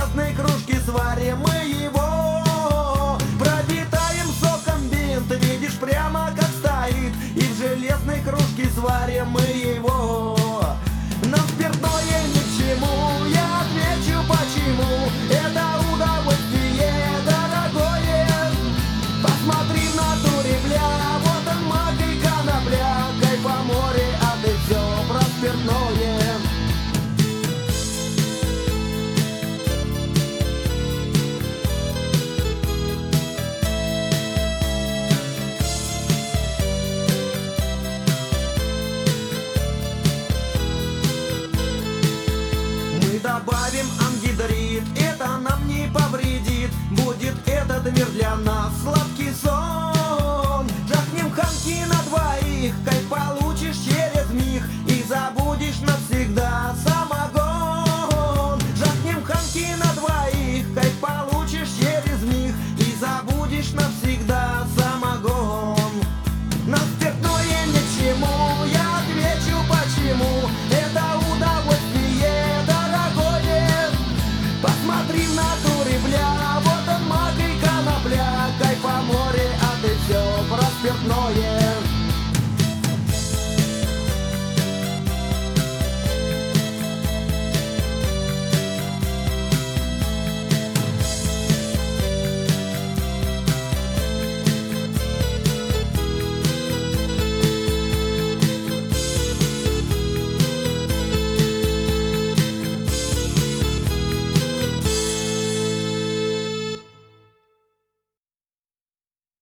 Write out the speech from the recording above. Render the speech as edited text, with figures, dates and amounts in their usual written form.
железной кружке сварим мы его. Пропитаем соком бинт, видишь, прямо как стоит, и в железной кружке сварим мы его. Нам спиртное ни к чему, я отвечу почему. Это удовольствие дорогое. Посмотри в натуре, бля, вот он мак и конопля. Кайф по море, а ты все про спиртное. Добавим ангидрид, это нам не повредит. Будет этот мир для нас сладкий сон. Жахнем ханки на двоих, кайф получишь через миг и забудешь навсегда самогон. Жахнем ханки на